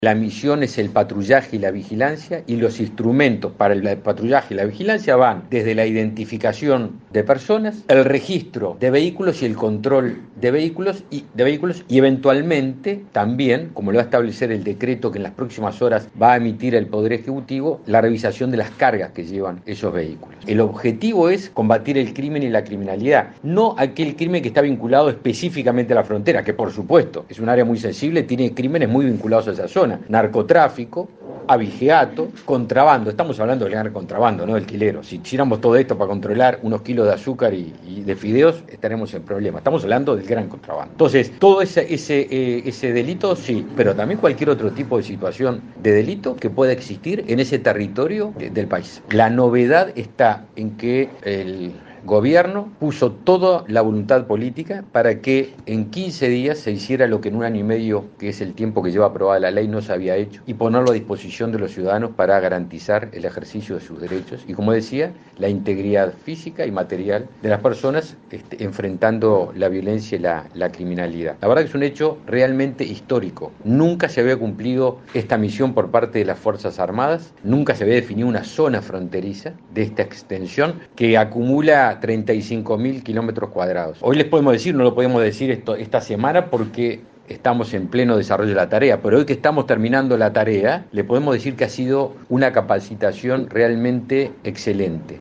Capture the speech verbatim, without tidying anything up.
La misión es el patrullaje y la vigilancia, y los instrumentos para el patrullaje y la vigilancia van desde la identificación de personas, el registro de vehículos y el control de vehículos y, de vehículos y eventualmente también, como lo va a establecer el decreto que en las próximas horas va a emitir el Poder Ejecutivo, la revisación de las cargas que llevan esos vehículos. El objetivo es combatir el crimen y la criminalidad, no aquel crimen que está vinculado específicamente a la frontera, que por supuesto es un área muy sensible, tiene crímenes muy vinculados a esa zona. Narcotráfico, abigeato, contrabando. Estamos hablando del gran contrabando, no del quilero. Si hiciéramos todo esto para controlar unos kilos de azúcar y, y de fideos, estaremos en problema. Estamos hablando del gran contrabando. Entonces, todo ese, ese, eh, ese delito, sí, pero también cualquier otro tipo de situación de delito que pueda existir en ese territorio de, del país. La novedad está en que el gobierno puso toda la voluntad política para que en quince días se hiciera lo que en un año y medio, que es el tiempo que lleva aprobada la ley, no se había hecho, y ponerlo a disposición de los ciudadanos para garantizar el ejercicio de sus derechos y, como decía, la integridad física y material de las personas este, enfrentando la violencia y la, la criminalidad. La verdad que es un hecho realmente histórico. Nunca se había cumplido esta misión por parte de las Fuerzas Armadas, nunca se había definido una zona fronteriza de esta extensión que acumula treinta y cinco mil kilómetros cuadrados. Hoy les podemos decir, no lo podemos decir esto esta semana porque estamos en pleno desarrollo de la tarea, pero hoy que estamos terminando la tarea, le podemos decir que ha sido una capacitación realmente excelente.